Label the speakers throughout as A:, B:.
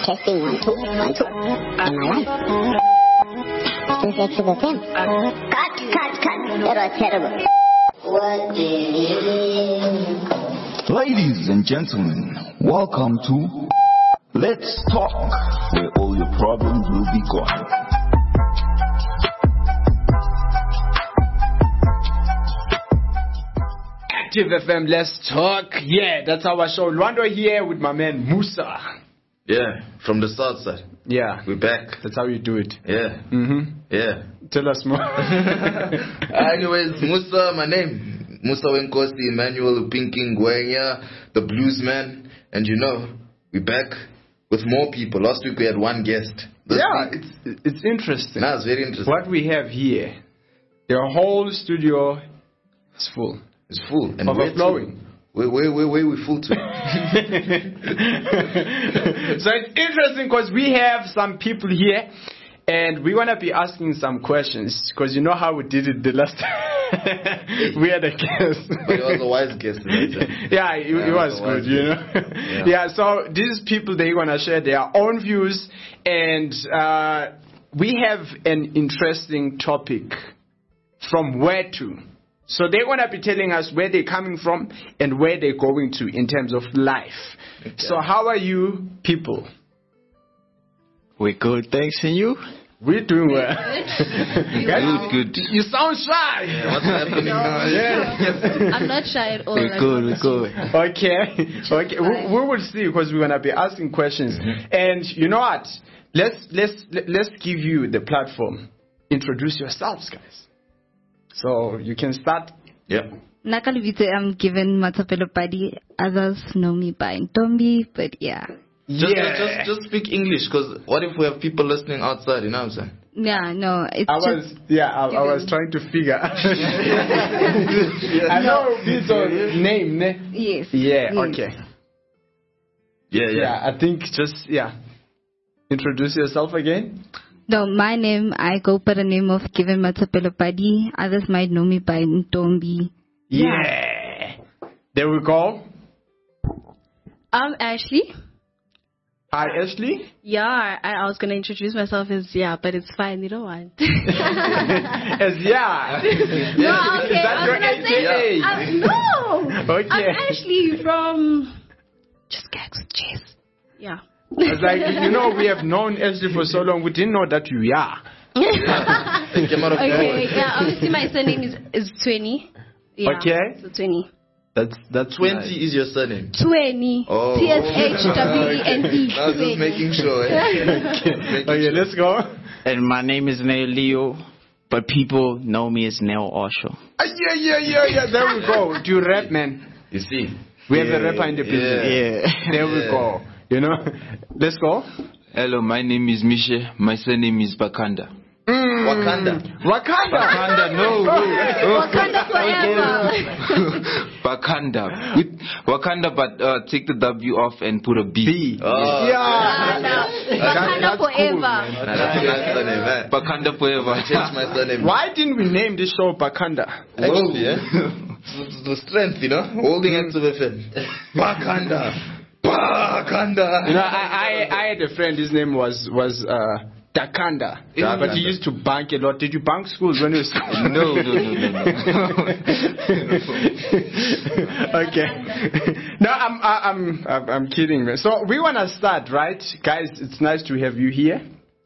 A: Testing 1 2 1 2. In my life. Since Exit FM. Cut. It was terrible. What did it?
B: Ladies and gentlemen, welcome to Let's Talk, where all your problems will be gone.
C: Active FM, Let's Talk. Yeah, that's our show. Lwando here with my man Musa.
D: Yeah, from the south side.
C: Yeah.
D: We're back.
C: That's how you do it.
D: Yeah. Yeah.
C: Tell us more.
D: Anyways, Musa, my name. Musa Wenkosi, Emmanuel Upinking Gwenya, the bluesman. And you know, we're back with more people. Last week we had one guest. This week,
C: it's interesting.
D: Nah, it's very interesting.
C: What we have here, the whole studio is full.
D: It's full. And
C: overflowing.
D: Where we full to?
C: So it's interesting because we have some people here and we're going to be asking some questions because you know how we did it the last time. We had a guest.
D: But it was a wise guest.
C: Yeah, it was good, you know. Yeah, so these people, they're going to share their own views and we have an interesting topic from where to. So they're going to be telling us where they're coming from and where they're going to in terms of life. Okay. So how are you people?
E: We're good, thanks. And you?
C: We're doing well.
E: Good.
C: You sound shy.
D: Yeah, what's happening now?
F: Yeah. I'm not shy at all.
E: We're good.
C: Okay. We will see because we're going to be asking questions. Mm-hmm. And you know what? Let's give you the platform. Introduce yourselves, guys. So you can start.
D: Yeah.
F: Nakalubite, I'm given Matapelo Padi. Others know me by Ntombi, but yeah.
D: Just speak English, because what if we have people listening outside? You know what I'm saying?
F: Yeah, no.
C: I was trying to figure. I know this name, ne?
F: Yes.
C: Yeah. Okay.
D: Yeah.
C: I think introduce yourself again.
F: No, my name, I go by the name of Given Matapelo Padi. Others might know me by Ntombi.
C: Yeah. There we go.
G: I'm Ashley.
C: Hi, Ashley.
G: Yeah, I was going to introduce myself as but it's fine. You don't want.
C: As
G: No, okay.
C: Is that your AKA?
G: No.
C: Okay.
G: I'm Ashley from Just Gags with Chase. Yeah.
C: It's like, we have known Ashley for so long, we didn't know that you are.
G: Okay, obviously my surname is 20. Yeah,
C: okay.
G: So 20.
C: That's
D: 20
C: nice.
D: Is your surname?
G: 20.
D: Oh.
G: TSHWENE.
D: I was just making sure.
C: Okay, let's go.
E: And my name is Neil Leo, but people know me as Neil Osho.
C: Yeah. There we go. Do you rap, man?
D: You see?
C: We have a rapper in the business.
E: Yeah.
C: There we go. Let's go.
H: Hello, my name is Mishe. My surname is Bakanda.
D: Wakanda,
H: no.
G: Wakanda forever.
H: Wakanda, but take the W off and put a B.
D: Oh.
C: Yeah.
G: Wakanda forever.
D: Cool, that's my surname, man.
H: Bakanda forever.
D: I changed my surname.
C: Why didn't we name this show Bakanda?
D: Actually, the strength, holding hands with him. Bakanda.
C: I had a friend, his name was Dakanda. But he used to bank a lot. Did you bank schools when you were school?
H: No.
C: Okay. No, I'm kidding, man. So we want to start, right? Guys, it's nice to have you here.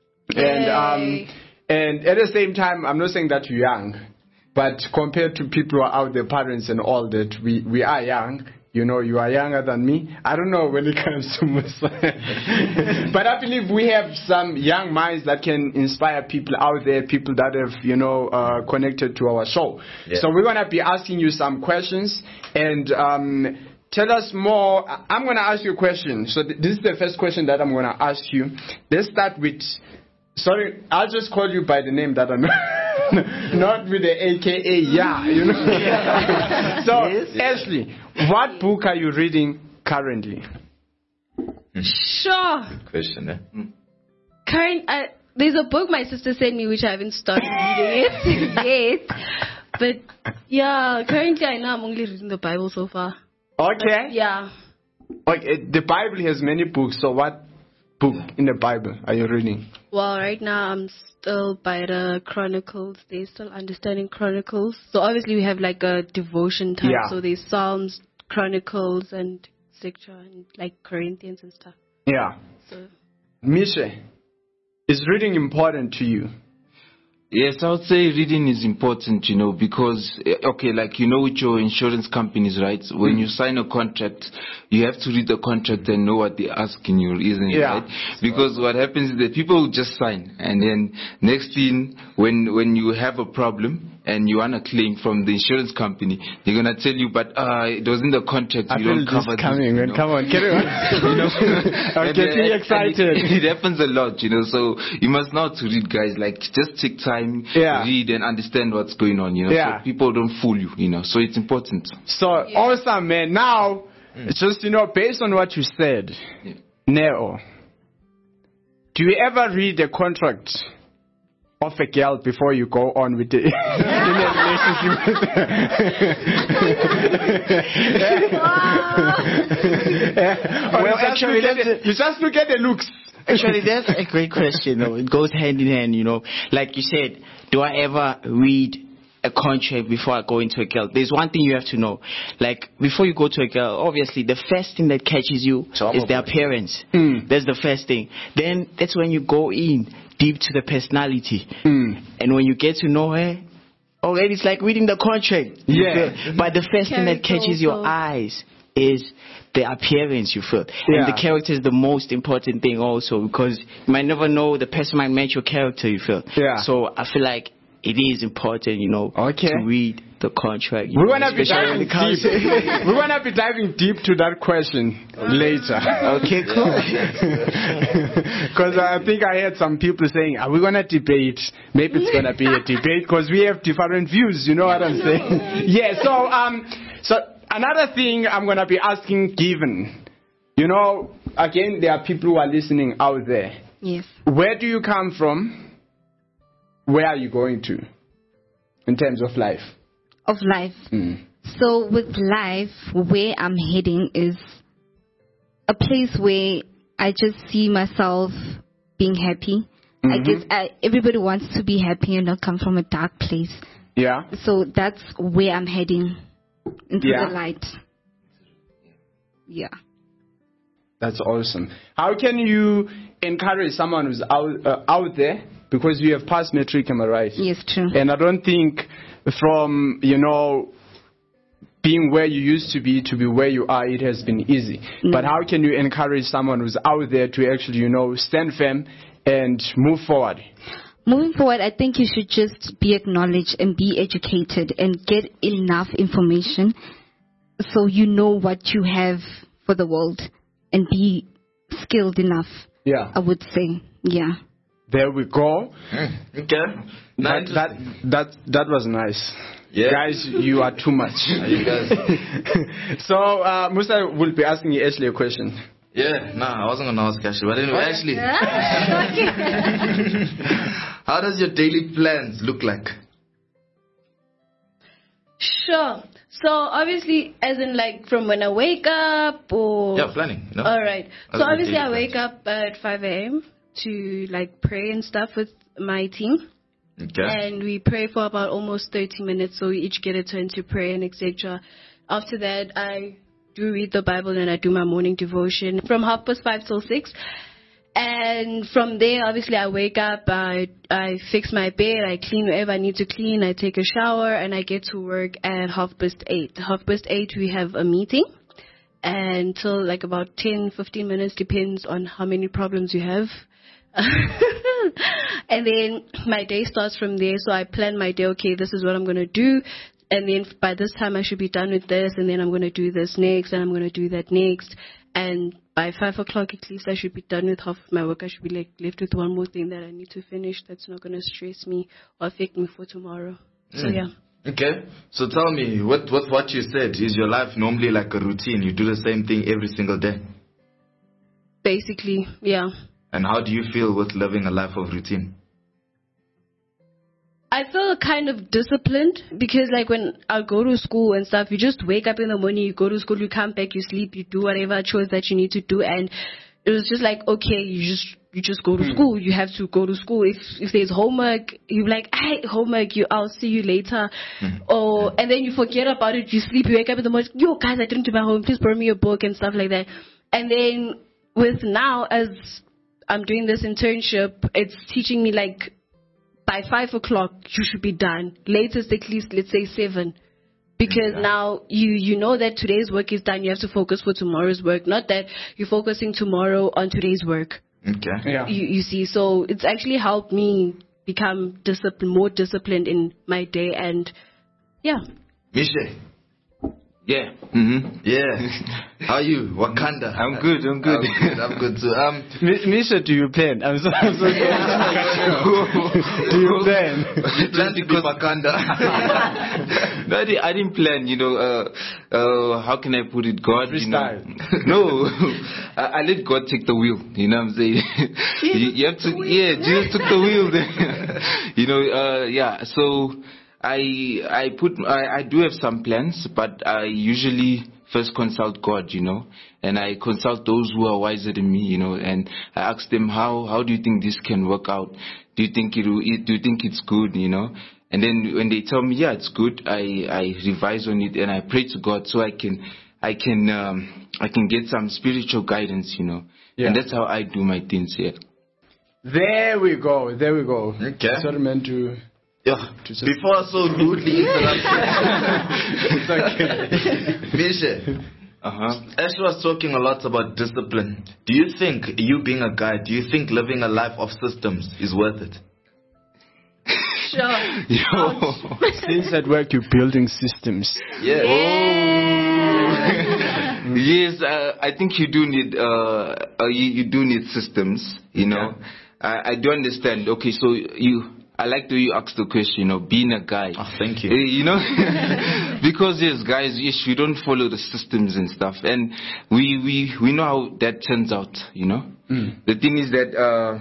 C: And at the same time, I'm not saying that you're young, but compared to people who are out there, parents and all that, we are young. You are younger than me. I don't know when it comes to Musa. But I believe we have some young minds that can inspire people out there, people that have, connected to our show. Yeah. So we're going to be asking you some questions and tell us more. I'm going to ask you a question. So this is the first question that I'm going to ask you. Let's start with, sorry, I'll just call you by the name that I know. Not with the AKA, So, yes. Ashley, what book are you reading currently?
G: Sure.
D: Good question,
G: eh? There's a book my sister sent me which I haven't started reading it yet. But, currently I know I'm only reading the Bible so far.
C: Okay.
G: Yeah.
C: Okay, the Bible has many books, so what book in the Bible are you reading?
G: Well, right now I'm still by the Chronicles. They're still understanding Chronicles. So obviously we have like a devotion time.
C: Yeah.
G: So there's Psalms, Chronicles, and etc. and like Corinthians and stuff.
C: Yeah.
G: So
C: Misha, is reading important to you?
H: Yes, I would say reading is important, because, okay, like, with your insurance companies, right? When you sign a contract, you have to read the contract and know what they're asking you, isn't it, right? Because what happens is that people will just sign, and then next thing, when you have a problem and you want a claim from the insurance company, they're going to tell you, but it was in the contract, we don't cover this.
C: Come on, carry on. I'm getting excited.
H: It happens a lot, so you must know how to read, guys. Like, just take time. Read and understand what's going on, so people don't fool you, so it's important.
C: So awesome, man. Now, just based on what you said, Neo, do you ever read the contract of a girl before you go on with it in a relationship with her?
E: Well, actually,
C: you just look at the looks.
E: Actually, that's a great question. It goes hand in hand, Like you said, do I ever read a contract before I go into a girl? There's one thing you have to know. Like, before you go to a girl, obviously, the first thing that catches you is their appearance. That's the first thing. Then, that's when you go in deep to the personality. And when you get to know her, already it's like reading the contract.
C: Yeah.
E: But the first thing that catches your eyes is the appearance, you feel. And the character is the most important thing also, because you might never know, the person might match your character, you feel. So I feel like it is important, to read the contract.
C: We're gonna be diving deep. We're gonna be diving deep to that question later.
E: Okay, cool.
C: Because I think I heard some people saying, "Are we gonna debate?" Maybe it's gonna be a debate because we have different views. You know what I'm saying? Yeah. So another thing I'm gonna be asking, given, again, there are people who are listening out there.
F: Yes.
C: Where do you come from? Where are you going to in terms of life?
F: Of life. So with life, where I'm heading is a place where I just see myself being happy. I guess everybody wants to be happy and not come from a dark place.
C: Yeah.
F: So that's where I'm heading, into the light. Yeah.
C: That's awesome. How can you encourage someone who's out there? Because you have passed matric, am I right?
F: Yes, true.
C: And I don't think from, being where you used to be where you are, it has been easy. But how can you encourage someone who's out there to actually, stand firm and move forward?
F: Moving forward, I think you should just be acknowledged and be educated and get enough information so you know what you have for the world and be skilled enough.
C: Yeah.
F: I would say, yeah.
C: There we go.
D: Okay.
C: That was nice.
D: Yeah.
C: Guys, you are too much.
D: You guys.
C: So, Musa will be asking you Ashley a question.
D: Yeah, I wasn't going to ask Ashley. But anyway, Ashley. How does your daily plans look like?
G: Sure. So obviously, as in like from when I wake up or...
D: Yeah, planning. No?
G: All right.
D: How's
G: So
D: your
G: obviously
D: daily
G: I wake
D: plans?
G: up at 5 a.m. to like pray and stuff with my team.
D: Okay.
G: And we pray for about almost 30 minutes. So we each get a turn to pray and etc. After that, I do read the Bible and I do my morning devotion from 5:30 till 6. And from there, obviously, I wake up, I fix my bed, I clean whatever I need to clean, I take a shower, and I get to work at 8:30. 8:30, we have a meeting until like about 10-15 minutes, depends on how many problems you have. And then my day starts from there, so I plan my day, okay, this is what I'm going to do. And then by this time, I should be done with this, and then I'm going to do this next, and I'm going to do that next. And by 5 o'clock, at least, I should be done with half of my work. I should be like left with one more thing that I need to finish that's not going to stress me or affect me for tomorrow. So, yeah.
D: Okay. So tell me, with what you said, is your life normally like a routine? You do the same thing every single day?
G: Basically, yeah.
D: And how do you feel with living a life of routine?
G: I feel kind of disciplined because like when I go to school and stuff, you just wake up in the morning, you go to school, you come back, you sleep, you do whatever chores that you need to do, and it was just like, okay, you just go to school. You have to go to school. If there's homework, you're like, hey, homework, I'll see you later. And then you forget about it. You sleep. You wake up in the morning. Yo, guys, I didn't do my homework. Please borrow me a book and stuff like that. And then with now, as I'm doing this internship, it's teaching me like by 5 o'clock you should be done. Latest, at least, let's say 7. Because now you know that today's work is done. You have to focus for tomorrow's work. Not that you're focusing tomorrow on today's work.
D: Okay.
C: Yeah.
G: You see, so it's actually helped me become more disciplined in my day. And yeah.
D: Misha.
H: Yeah.
D: Yeah. How are you? Wakanda.
H: I'm good.
D: I'm good too.
C: Misha, do you plan? I'm so sorry. Do you plan?
D: You plan to be Wakanda.
H: No, I didn't plan. How can I put it? God,
C: Freestyle.
H: No, I let God take the wheel. You know what I'm saying? you have to. Yeah, Jesus took the wheel. Then. Yeah. So I do have some plans, but I usually first consult God, and I consult those who are wiser than me, and I ask them, how do you think this can work out? Do you think do you think it's good, And then when they tell me, yeah, it's good, I revise on it and I pray to God so I can get some spiritual guidance,
C: Yeah.
H: And that's how I do my things here.
C: There we go.
D: Okay.
C: Sorry, meant to.
D: Yeah. Before I so rudely interrupt,
C: It's okay.
D: Misha, as you was talking a lot about discipline, do you think you being a guy, do you think living a life of systems is worth it?
G: Sure.
C: Since at work you're building systems.
D: Yeah.
H: Yes, I think you do need you do need systems. I do understand. Okay, so I like the way you asked the question, being a guy.
D: Oh, thank you.
H: Because yes, guys, we don't follow the systems and stuff, and we know how that turns out. The thing is that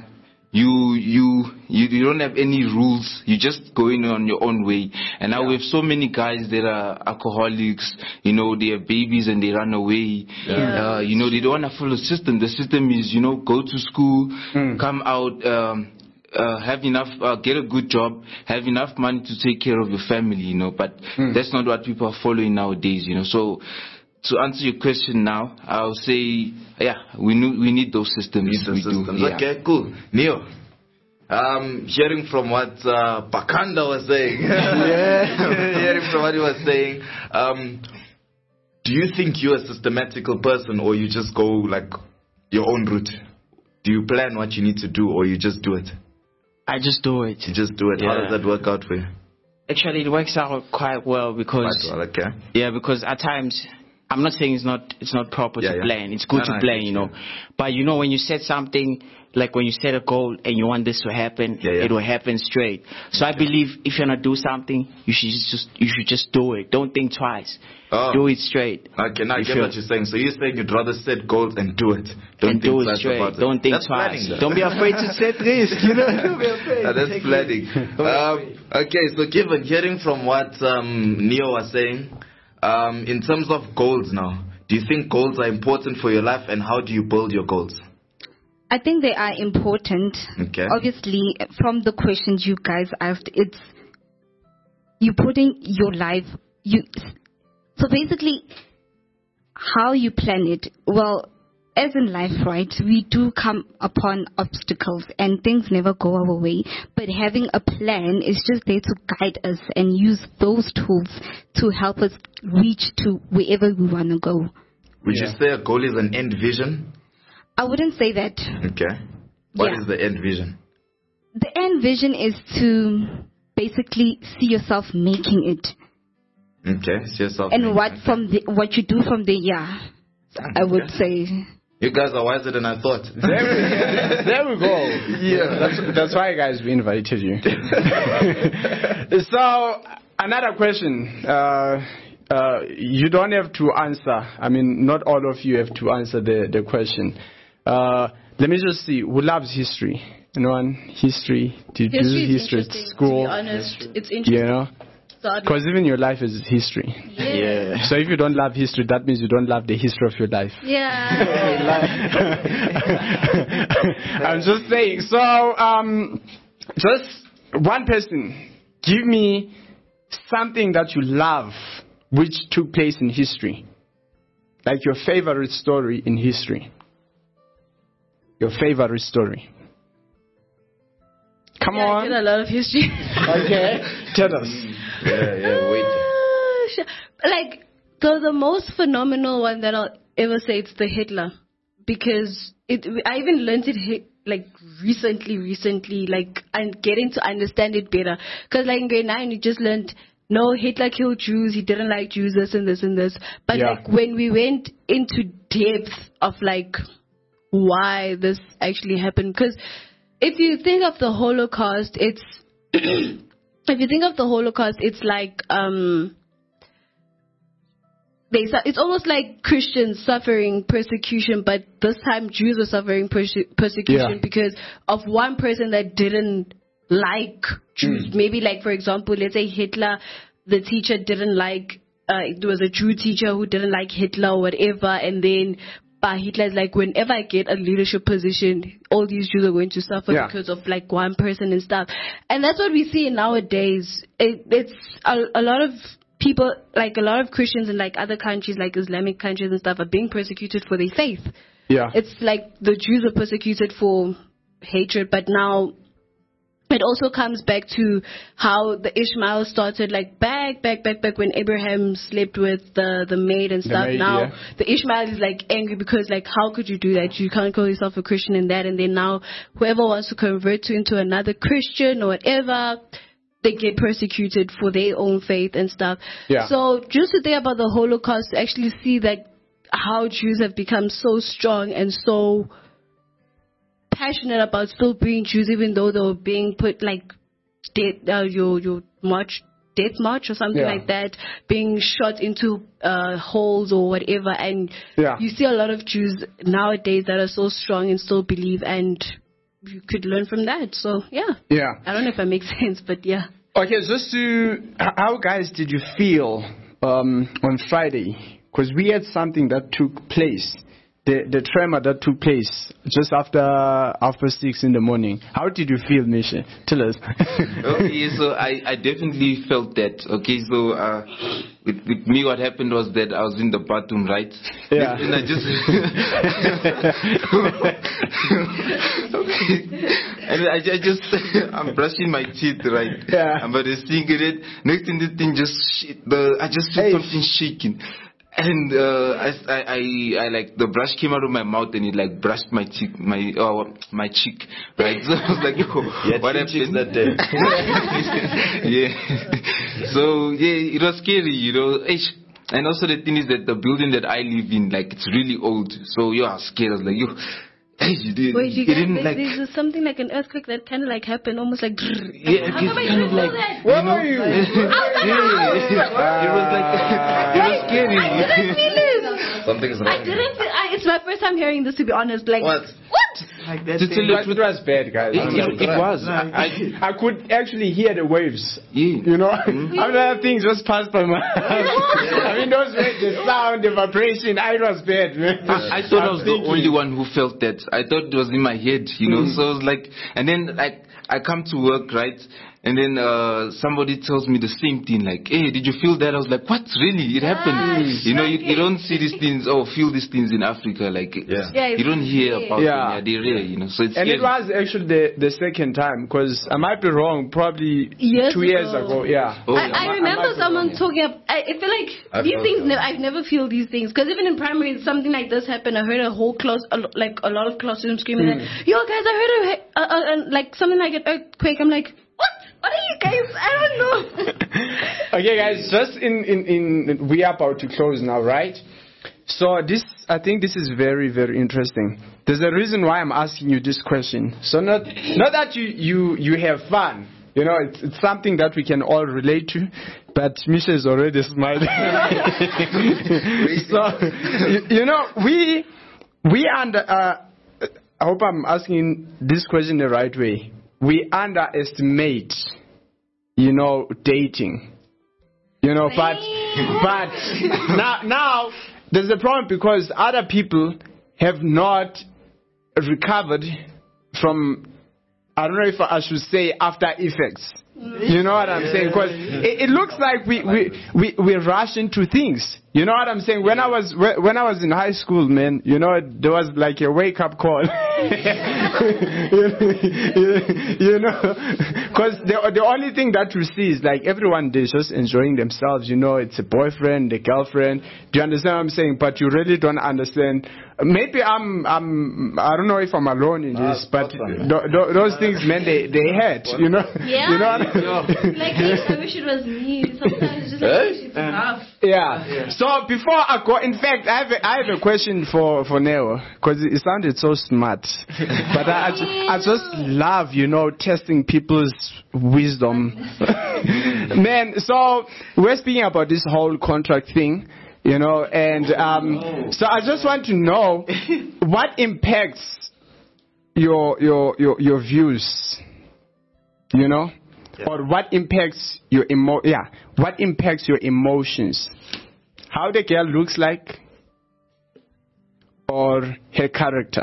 H: you don't have any rules. You're just going on your own way. And now we have so many guys that are alcoholics. They have babies and they run away.
G: Yeah.
H: They don't want to follow the system. The system is go to school, come out. Have enough, get a good job, have enough money to take care of your family, but that's not what people are following nowadays, So to answer your question now, I'll say, yeah, we need those systems.
D: Do. Yeah. Okay, cool. Neo, hearing from what Pakanda was saying, hearing from what he was saying, do you think you're a systematical person or you just go like your own route? Do you plan what you need to do or you just do it?
E: I just do it.
D: You just do it.
E: Yeah.
D: How does that work out for you?
E: Actually, it works out quite well because
D: okay.
E: Yeah, because at times I'm not saying it's not proper to plan. It's good to plan, But when you set something, like when you set a goal and you want this to happen, it will happen straight. So I believe if you're gonna do something, you should just do it. Don't think twice. Do it straight.
D: Okay, now I get what you're saying. So you're saying you'd rather set goals and do it. Don't think twice about it.
E: Don't think twice. Don't be afraid to set risk. Don't be afraid.
D: That's planning. Okay, so Kevin, hearing from what Neo was saying, in terms of goals now, do you think goals are important for your life and how do you build your goals?
F: I think they are important.
D: Okay.
F: Obviously, from the questions you guys asked, it's you putting your life. So basically, how you plan it. Well, as in life, right? We do come upon obstacles and things never go our way. But having a plan is just there to guide us and use those tools to help us reach to wherever we want to go.
D: Would you say a goal is an end vision?
F: I wouldn't say that.
D: Okay. What is the end vision?
F: The end vision is to basically see yourself making it.
D: Okay, see yourself.
F: And what you do from there, I would say.
D: You guys are wiser than I thought.
C: There we go. Yeah, that's why, guys, we invited you. So another question. You don't have to answer. I mean, not all of you have to answer the question. Let me just see. Who loves history? Anyone? History? Did you do history at school?
G: To be honest, it's interesting. start.
C: Because even your life is history.
E: Yeah.
C: So if you don't love history, that means you don't love the history of your life.
G: Yeah.
C: I'm just saying. So, just one person, give me something that you love which took place in history. Like your favorite story in history. Your favorite story. Come
G: I
C: on.
G: did a lot of history.
C: Okay. Tell us.
D: Wait.
G: Like, the most phenomenal one that I'll ever say, it's the Hitler. Because I even learned it recently, like, and getting to understand it better. Because like in grade 9, you just learned, no, Hitler killed Jews, he didn't like Jews, this and this and this. But like when we went into depth of like why this actually happened, because if you think of the Holocaust, it's like it's almost like Christians suffering persecution, but this time Jews were suffering persecution because of one person that didn't like Jews. Maybe like, for example, let's say Hitler, the teacher didn't like, it was a Jew teacher who didn't like Hitler or whatever, and then Hitler's like, whenever I get a leadership position, all these Jews are going to suffer because of like one person and stuff. And that's what we see nowadays. It's a lot of people, like a lot of Christians in like other countries, like Islamic countries and stuff, are being persecuted for their faith. Yeah. It's like the Jews were persecuted for hatred, but now it also comes back to how the Ishmael started, like back when Abraham slept with the maid and stuff. The Ishmael is like angry because like, how could you do that? You can't call yourself a Christian and that. And then now whoever wants to convert into another Christian or whatever, they get persecuted for their own faith and stuff. Yeah. So just to think about the Holocaust, to actually see that how Jews have become so strong and so passionate about still being Jews, even though they were being put like your death march or something like that, being shot into holes or whatever. And you see a lot of Jews nowadays that are so strong and still believe, and you could learn from that. So I don't know if that makes sense, but
C: okay, just to, how guys did you feel on Friday? Because we had something that took place. The tremor that took place just after 6 in the morning. How did you feel, Misha? Tell us.
H: Okay, so I definitely felt that. Okay, so with me, what happened was that I was in the bathroom, right? Yeah. And I just I'm brushing my teeth, right? Yeah. But the thing is, next thing the thing I just felt something shaking. And I like the brush came out of my mouth and it like brushed my cheek, my cheek, right? So I was like, what happened that day? So it was scary, you know. And also the thing is that the building that I live in, like it's really old. So I was scared. I was like,
G: there's something like an earthquake that kind of like happened, almost like.
H: Yeah, it's kind of like.
C: Where were you?
H: It was like it was scary.
G: I didn't feel it.
D: Something's wrong.
G: I didn't feel. It's my first time hearing this, to be honest. Like what?
E: Like that.
C: It was bad, guys.
H: It was.
C: I could actually hear the waves. You know, other things just passed by my. I mean, those waves, the sound, the vibration. It was bad, man.
H: I thought I was the only one who felt that. I thought it was in my head, you know. So I was like, and then like I come to work, right? And then somebody tells me the same thing, like, hey, did you feel that? I was like, what? Really? It happened. You know, you don't see these things or feel these things in Africa. Like, you don't hear about them. They're rare, you know. So it's
C: and scary. It was actually the second time, because I might be wrong, probably 2 years ago. Yeah.
G: I remember someone talking about, I feel like these things, I've never feel these things. Because even in primary, something like this happened. I heard a whole class, like a lot of classrooms screaming, like, yo guys, I heard like something like an earthquake. I'm like, what are you guys? I don't know.
C: Okay, guys, just in we are about to close now, right? So I think this is very, very interesting. There's a reason why I'm asking you this question. So not that you have fun. You know, it's something that we can all relate to. But Misha is already smiling. So you know, we under. I hope I'm asking this question the right way. We underestimate, you know, dating. You know, but now there's a problem because other people have not recovered from, I don't know if I should say, after effects. You know what I'm saying? Because it looks like we rush into things. You know what I'm saying? When I was in high school, man, you know, there was like a wake up call. you know, because the only thing that you see is like everyone is just enjoying themselves. You know, it's a boyfriend, a girlfriend. Do you understand what I'm saying? But you really don't understand. Maybe I don't know if I'm alone in this, but those things, man, they hurt. You know.
G: Yeah.
C: You know.
G: Like, I wish it was me. Sometimes it's just like, it's enough.
C: Yeah. So before I go, in fact, I have a question for Neo, because it sounded so smart. But I just love, you know, testing people's wisdom. Man, so we're speaking about this whole contract thing, you know, and so I just want to know what impacts your views, you know? Or what impacts your what impacts your emotions? How the girl looks like, or her character?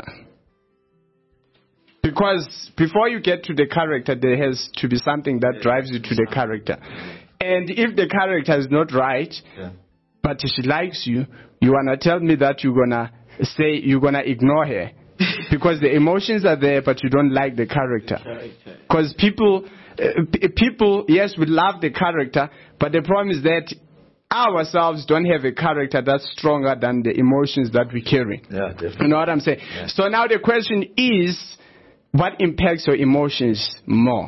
C: Because before you get to the character, there has to be something that drives you to the character. And if the character is not right, but she likes you, you wanna tell me that you're gonna ignore her because the emotions are there, but you don't like the character. Because people, yes, we love the character, but the problem is that ourselves don't have a character that's stronger than the emotions that we carry.
D: Yeah, definitely.
C: You know what I'm saying? Yeah. So now the question is, what impacts your emotions more?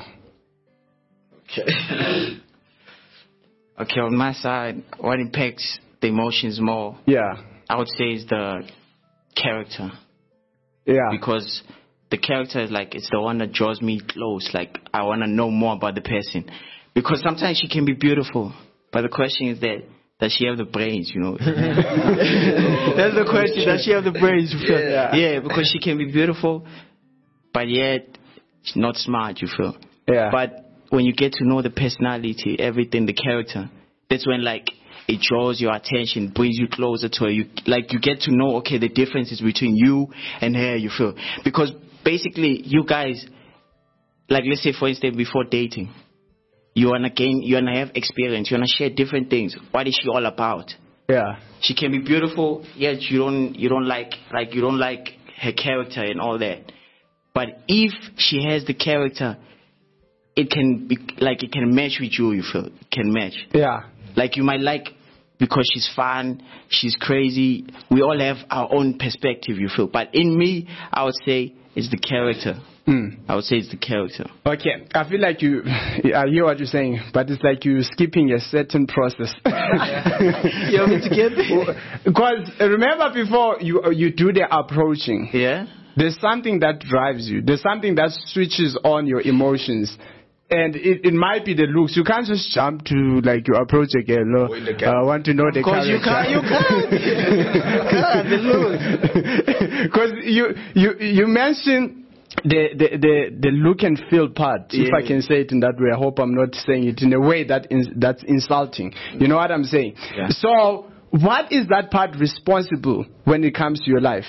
E: Okay, on my side, what impacts the emotions more?
C: Yeah.
E: I would say is the character.
C: Yeah.
E: Because the character is like, it's the one that draws me close. Like, I want to know more about the person. Because sometimes she can be beautiful, but the question is that, does she have the brains, you know? That's the question. Does she have the brains? Yeah, because she can be beautiful, but yet she's not smart, you feel?
C: Yeah.
E: But when you get to know the personality, everything, the character, that's when, like, it draws your attention, brings you closer to her. You get to know, okay, the differences between you and her, you feel? Because basically, you guys, like, let's say, for instance, before dating, you wanna have experience, you wanna share different things. What is she all about?
C: Yeah.
E: She can be beautiful, yet you don't like her character and all that. But if she has the character, it can be like, it can match with you, you feel? It can match.
C: Yeah.
E: Like, you might like because she's fun, she's crazy. We all have our own perspective, you feel? But in me, I would say it's the character. I would say it's the character. Okay,
C: I feel like I hear what you're saying, but it's like you're skipping a certain process.
E: You want me to get there?
C: Because remember before you do the approaching.
E: Yeah.
C: There's something that drives you. There's something that switches on your emotions. And it might be the looks. You can't just jump to, like, you approach a girl. No, I want to know the character. You can't. The looks. Because you mentioned the look and feel part, if I can say it in that way. I hope I'm not saying it in a way that's insulting. You know what I'm saying? Yeah. So, what is that part responsible when it comes to your life?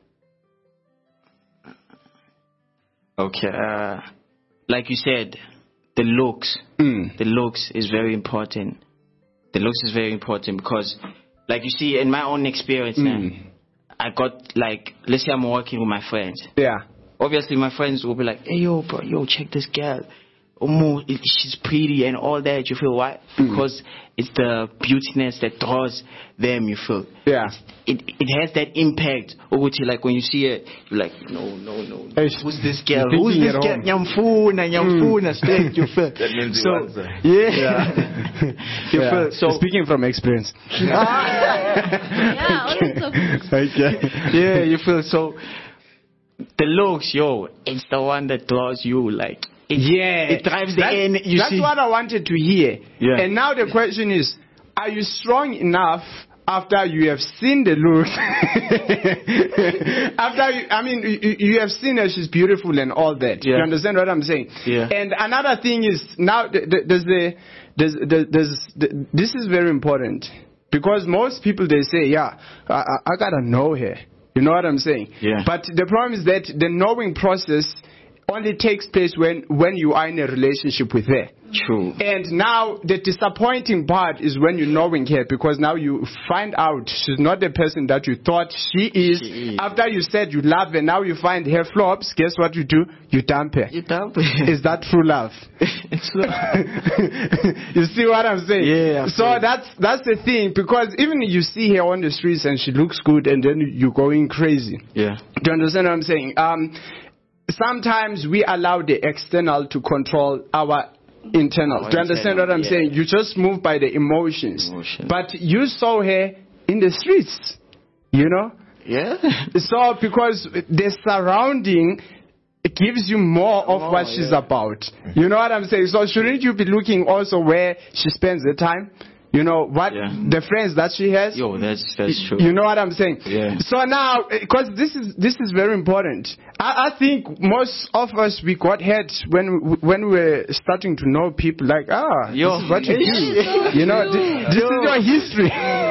E: Okay, like you said, the looks. The looks is very important. The looks is very important because, like you see, in my own experience, I got, like, let's say I'm working with my friends.
C: Yeah.
E: Obviously, my friends will be like, hey, yo, bro, check this girl. She's pretty and all that. You feel why? Because it's the beautiness that draws them, you feel.
C: Yeah.
E: It has that impact. Like, when you see it, you're like, no. Who's this girl? Who's this girl? Nyamfuna, straight, you feel.
D: That means
E: so, you feel. So,
C: speaking from experience.
E: Yeah, you feel. So, the looks, it's the one that draws you, like. It drives the end.
C: That's what I wanted to hear. Yeah. And now the question is, are you strong enough after you have seen the looks, you have seen her, she's beautiful and all that.
E: Yeah.
C: You understand what I'm saying?
E: Yeah.
C: And another thing is, now, this is very important. Because most people, they say, yeah, I gotta know her. You know what I'm saying?
E: Yeah.
C: But the problem is that the knowing process only takes place when you are in a relationship with her.
E: True.
C: And now the disappointing part is when you're knowing her, because now you find out she's not the person that you thought she is. After you said you love her, now you find her flops. Guess what you do? You dump her.
E: You dump her.
C: Is that true love? You see what I'm saying?
E: Yeah.
C: So that's the thing, because even you see her on the streets and she looks good, and then you're going crazy.
E: Yeah.
C: Do you understand what I'm saying? Sometimes we allow the external to control our internal. Do you understand what I'm saying? You just move by the emotions. But you saw her in the streets, you know?
E: Yeah.
C: So because the surrounding, it gives you more of what she's about. You know what I'm saying? So shouldn't you be looking also where she spends the time? You know what the friends that she has.
E: Yo, that's true.
C: You know what I'm saying?
E: Yeah.
C: So now, because this is very important. I think most of us, we got hurt when we were starting to know people, like, this is what you do. You know, this is your history.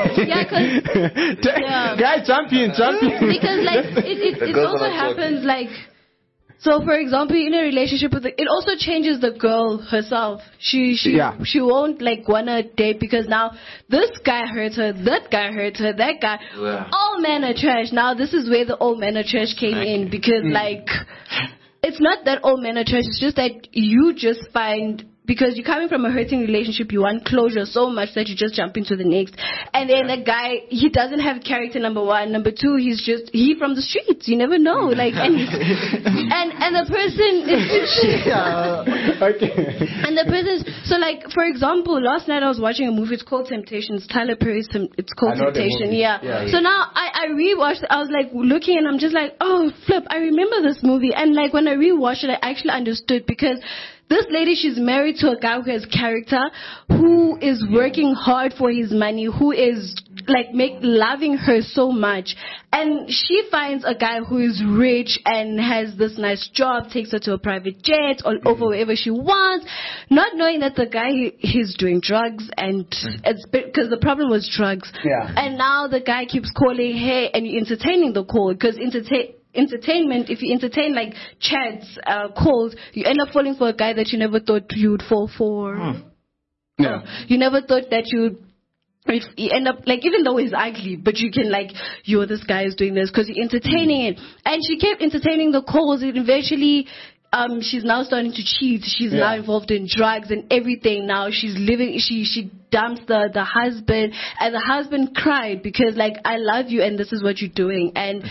C: Guys, jump in.
G: Because like it also happens like. So, for example, in a relationship with it also changes the girl herself. She won't like wanna date because now this guy hurt her, that guy hurt her, that guy. Yeah. All men are trash. Now this is where the all men are trash came in, because like it's not that all men are trash. It's just that you just find. Because you're coming from a hurting relationship, you want closure so much that you just jump into the next. And then the guy, he doesn't have character, number one. Number two, he from the streets. You never know. Like, and the person is...
C: Okay.
G: And the person is... So, like, for example, last night I was watching a movie. It's called Temptation. It's Tyler Perry's... It's called Temptation. Yeah. So now I rewatched it. I was, like, looking and I'm just like, oh, flip, I remember this movie. And, like, when I rewatched it, I actually understood, because... This lady, she's married to a guy who has character, who is working hard for his money, who is like loving her so much. And she finds a guy who is rich and has this nice job, takes her to a private jet, all over wherever she wants, not knowing that the guy, he's doing drugs, and it's because the problem was drugs.
C: Yeah.
G: And now the guy keeps calling her, and you're entertaining the call, because entertainment, if you entertain like chats, calls, you end up falling for a guy that you never thought you would fall for.
C: Yeah.
G: You never thought that you end up, like, even though he's ugly, but you can, like, this guy is doing this because you're entertaining it. And she kept entertaining the calls, and eventually she's now starting to cheat. She's now involved in drugs and everything. Now she's living, she dumps the husband, and the husband cried because, like, I love you and this is what you're doing. And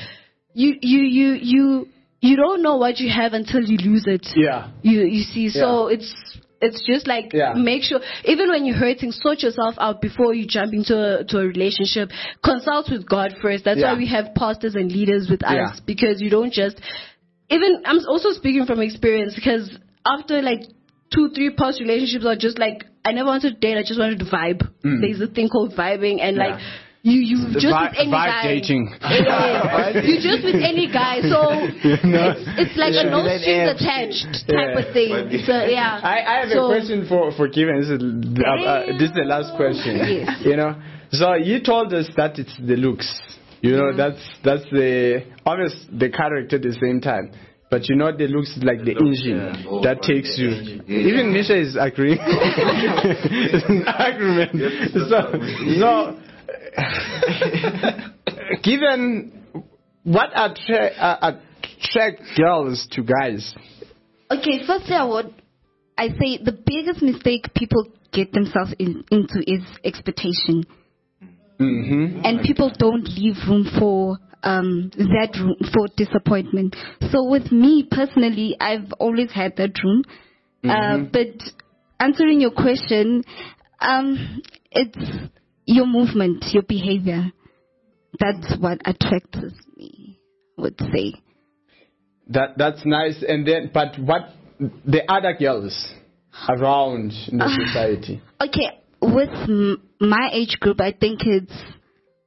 G: you don't know what you have until you lose it. Yeah. You see, so it's just like, make sure, even when you're hurting, sort yourself out before you jump into a relationship. Consult with God first. That's why we have pastors and leaders with us, because you don't just, even, I'm also speaking from experience, because after like 2-3 past relationships are just like, I never wanted to date, I just wanted to vibe. There's a thing called vibing, and like, you just with any guy.
C: Dating.
G: You just with any guy, so it's like a no strings attached type of thing. So
C: I have a question for Kevin. This is the last question.
G: Yes.
C: You know, so you told us that it's the looks. You know, that's the obvious the character at the same time. But you know, the looks is like the engine that takes you. Even Misha is agreeing. It's an agreement. Given what attract girls to guys?
F: Okay, firstly, I say the biggest mistake people get themselves into is expectation. And people don't leave room for that room for disappointment. So with me personally, I've always had that room. But answering your question, it's your movement, your behavior. That's what attracts me, I would say.
C: That's nice. And then, but what the other girls around in the society?
F: Okay, with my age group, I think it's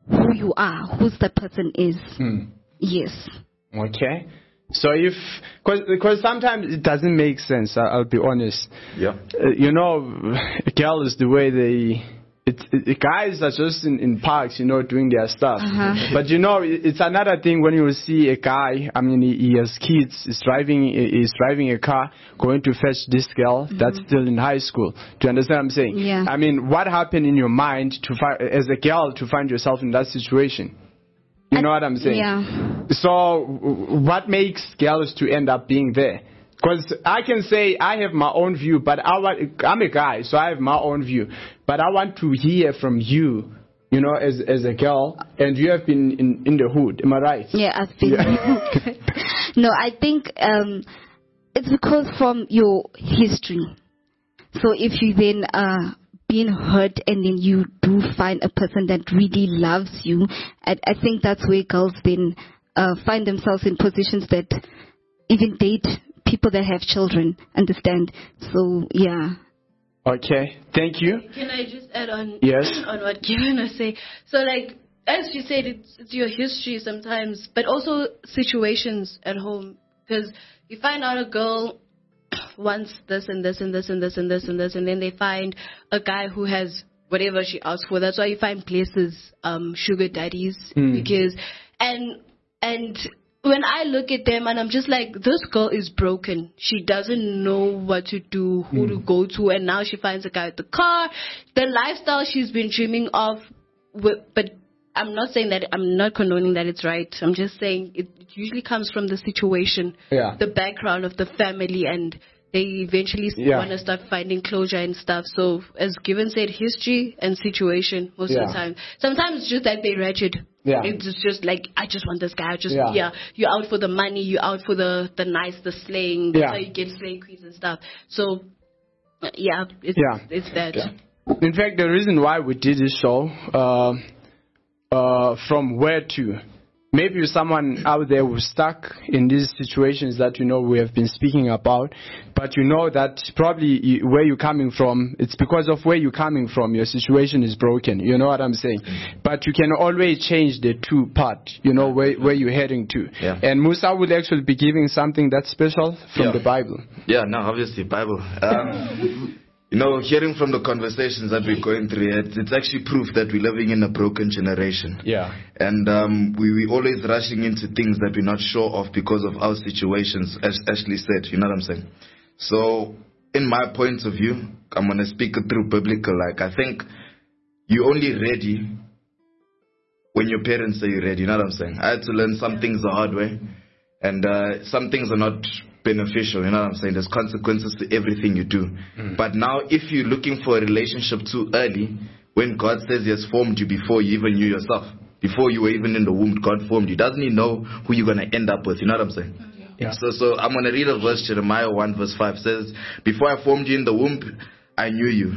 F: who you are, who the person is. Yes.
C: Okay. So because sometimes it doesn't make sense, I'll be honest.
D: Yeah.
C: You know, girls, the way guys are just in parks, you know, doing their stuff. But you know, it's another thing when you see a guy. I mean, he has kids. He's driving a car, going to fetch this girl that's still in high school. Do you understand what I'm saying?
F: Yeah.
C: I mean, what happened in your mind as a girl to find yourself in that situation? You know what I'm saying?
F: Yeah.
C: So, what makes girls to end up being there? Because I can say I have my own view, but I'm a guy, so I have my own view. But I want to hear from you, you know, as a girl, and you have been in the hood. Am I right?
F: Yeah, I've been.
C: Yeah.
F: No, I think it's because from your history. So if you then being hurt and then you do find a person that really loves you, I think that's where girls then find themselves in positions that even date people that have children, understand? So, yeah.
C: Okay, thank you.
G: Can I just add on,
C: yes,
G: on what Kieran was saying? So, like, as you said, it's your history sometimes, but also situations at home. Because you find out a girl wants this and this and this and this and this and this, and then they find a guy who has whatever she asks for. That's why you find places, sugar daddies, because, and when I look at them and I'm just like, this girl is broken. She doesn't know what to do, who to go to, and now she finds a guy with the car, the lifestyle she's been dreaming of. But I'm not saying that, I'm not condoning that it's right. I'm just saying it usually comes from the situation, the background of the family, and they eventually want to start finding closure and stuff. So, as Given said, history and situation most of the time. Sometimes it's just that they're wretched.
C: Yeah.
G: It's just like, I just want this guy. You're out for the money. You're out for the nice, the slaying. That's how you get slay queens and stuff. So, it's that.
C: Yeah. In fact, the reason why we did this show, from where to, maybe someone out there who's stuck in these situations that, you know, we have been speaking about, but you know that probably where you're coming from, it's because of where you're coming from. Your situation is broken. You know what I'm saying? But you can always change the two part, you know, where you're heading to.
D: Yeah.
C: And Musa will actually be giving something that's special from the Bible.
D: Yeah, no, obviously, Bible. You know, hearing from the conversations that we're going through, it's actually proof that we're living in a broken generation.
C: Yeah.
D: And we're always rushing into things that we're not sure of because of our situations, as Ashley said. You know what I'm saying? So, in my point of view, I'm going to speak it through biblical. Like, I think you're only ready when your parents say you're ready. You know what I'm saying? I had to learn some things the hard way. And some things are not beneficial, you know what I'm saying? There's consequences to everything you do. But now, if you're looking for a relationship too early, when God says He has formed you before you even knew yourself, before you were even in the womb, God formed you. Doesn't He know who you're going to end up with? You know what I'm saying? Yeah. So I'm going to read a verse, Jeremiah 1 verse 5 says, before I formed you in the womb, I knew you.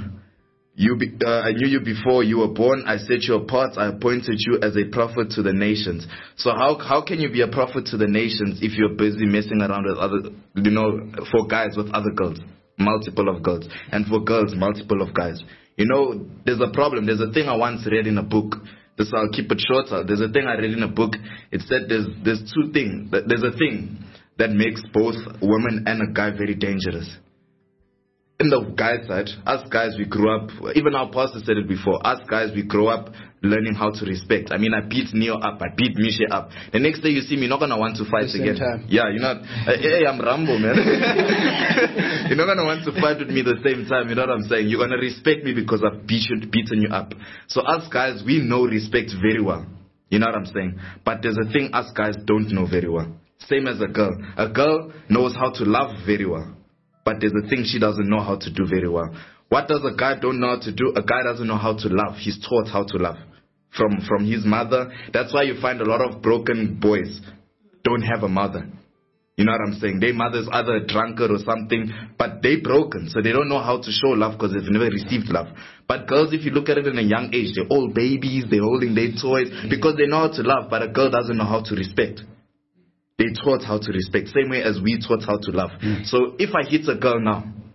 D: I knew you before you were born. I set you apart. I appointed you as a prophet to the nations. So how can you be a prophet to the nations if you're busy messing around with other, you know, for guys with other girls, multiple of girls, and for girls, multiple of guys? You know, there's a problem. There's a thing I once read in a book. This, I'll keep it shorter. There's a thing I read in a book. It said there's two things. There's a thing that makes both women and a guy very dangerous. In the guy side, us guys, we grew up, even our pastor said it before, us guys, we grow up learning how to respect. I mean, I beat Neo up, I beat Misha up. The next day you see me, you're not going to want to fight again.
C: Time.
D: Yeah, you're not, hey, I'm Rambo, man. You're not going to want to fight with me the same time, you know what I'm saying? You're going to respect me because I've beaten you up. So us guys, we know respect very well. You know what I'm saying? But there's a thing us guys don't know very well. Same as a girl. A girl knows how to love very well. But there's a thing she doesn't know how to do very well. What does a guy don't know how to do? A guy doesn't know how to love. He's taught how to love from his mother. That's why you find a lot of broken boys don't have a mother. You know what I'm saying? Their mother's either a drunkard or something, but they're broken, so they don't know how to show love because they've never received love. But girls, if you look at it in a young age, they're all babies, they're holding their toys because they know how to love, but a girl doesn't know how to respect. They taught how to respect, same way as we taught how to love. So if I hit a girl now,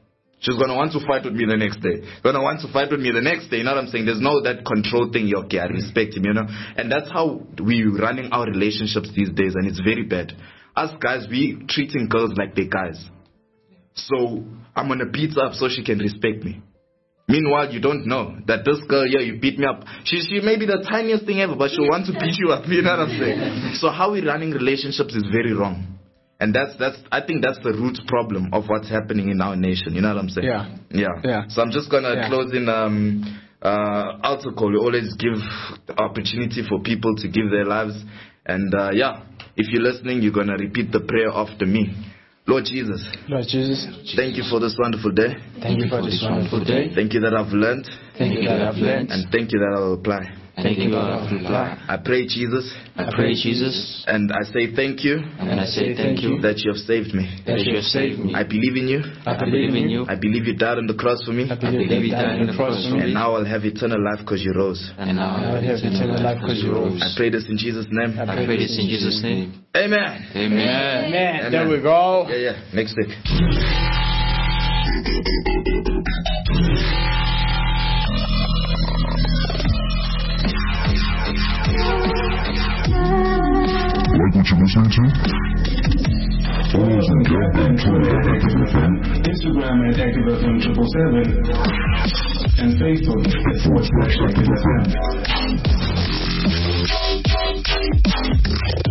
D: She's gonna want to fight with me the next day. Gonna want to fight with me the next day. You know what I'm saying? There's no that control thing. Okay, I respect him, you know. And that's how we running our relationships these days, and it's very bad. Us guys, we treating girls like they're guys. So I'm gonna beat her up so she can respect me. Meanwhile, you don't know that this girl, yeah, you beat me up. She may be the tiniest thing ever, but she'll want to beat you up. You know what I'm saying? So how we running relationships is very wrong. And I think that's the root problem of what's happening in our nation. You know what I'm saying? Yeah. So I'm just gonna close in altar call. We always give the opportunity for people to give their lives. And if you're listening, you're gonna repeat the prayer after me. Lord Jesus, thank you for this wonderful day.
C: Thank you for this wonderful day.
D: Thank you that I've learned.
C: Thank you that I've learned.
D: And thank you that I'll apply.
C: Thank you that I'll apply.
D: I pray, Jesus. And I say thank you. That you have saved me. I believe in you. I believe you died on the cross for me. And now I'll have eternal life because you rose. I pray this in Jesus' name. Amen.
C: There we go.
D: Yeah. Next stick.
B: Like what you're listening to? Follow us on Gal and Twitter at Active FM,
I: Instagram at Active FM 777, and Facebook at /Active FM.